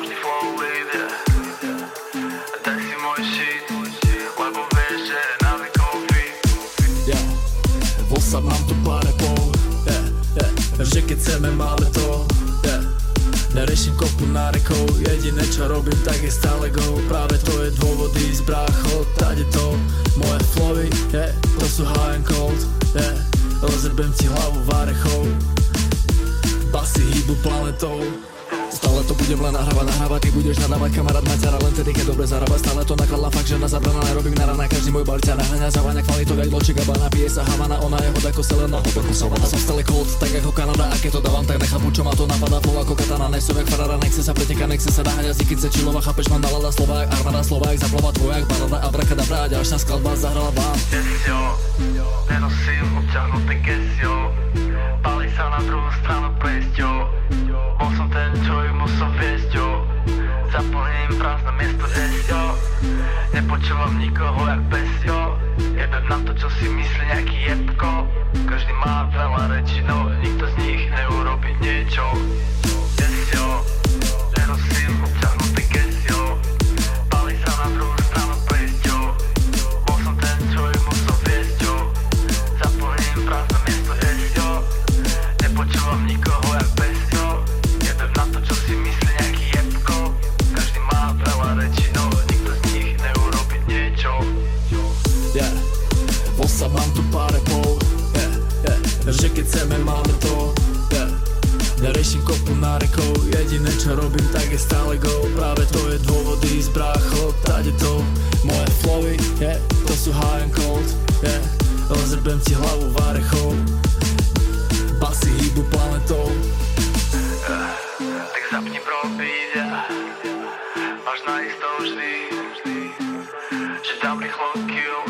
vždy flow lead, yeah. Daj si môj shit, lebo vieš, že je návykov beat. Yeah, WhatsApp mám tu pár repov, yeah, yeah. Že keď chceme máme to, yeah. Neriešim kopu nárekov, jediné čo robím tak je stále go. Práve to je dôvod ísť brácho, tady to. Moje flowy, yeah, to sú high and cold, yeah. Rozebem ti hlavu várechou, basy hýbu planetou. Stále to budem len nahrávať, ty budeš nadávať kamarát maťara, len tedy keď dobre zarába. Stále to nakladla fakt, že na zabrana nerobím na rana. Každý môj bar ťa naháňa, zaváňa kvalitou jak Dolce Gabbana. Pije sa Havana, ona je hod ako Selena, hlboko savana. Som stále cold, tak ako Kanada, a keď to dávam, tak nechápu čo ma to napadá. Flow ako katana, nesom jak Ferrara, nechce sa pretekať, nechce sa naháňať. Zikice chillová, chápeš, mám dalala slova jak armáda, slova jak zaplava tvojak, balada abrakadabra, a ďalšia skladba zahrala vám. Desio, nenosím obťahnuté gesio, pali sa na druhú stranu prejsťou. Bol som ten, čo ich musel viesť, jo. Zaplním prázdne miesto desio, nepočúvam nikoho jak besio. Jebem na to, čo si myslí nejaký jebko. Každý má veľa rečí, no nikto z nich neurobí niečo. Desio, nenosím obťahnuté gesio, pali sa na druhú stranu prejsťou. Bol som ten, čo ich musel viesť, jo. Zaplním prázdne miesto desio, nepočúvam nikoho jak besio. Jebem na to, čo si myslí nejaký jebko. Každý má veľa rečí, no nikto z nich neurobí niečo. Yeah, WhatsApp mám tu pár repov, yeah, yeah. Že keď chceme máme to, yeah. Neriešim kopu nárekov, jediné čo robím tak je stále go. Práve to je dôvod ísť brácho, tady to. Moje flowy, yeah, to sú high and cold, yeah. Rozebem ti hlavu várechou, basy hýbu planetou. Tak zapni bro beat, yeah. Máš na isto vždy, že dám rýchlo kill.